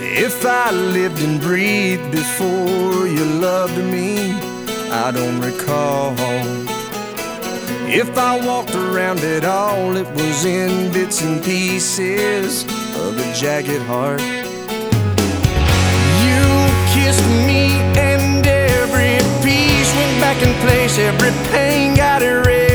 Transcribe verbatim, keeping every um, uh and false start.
If I lived and breathed before you loved me, I don't recall. If I walked around at all, it was in bits and pieces of a jagged heart. You kissed me and every piece went back in place, every pain got erased.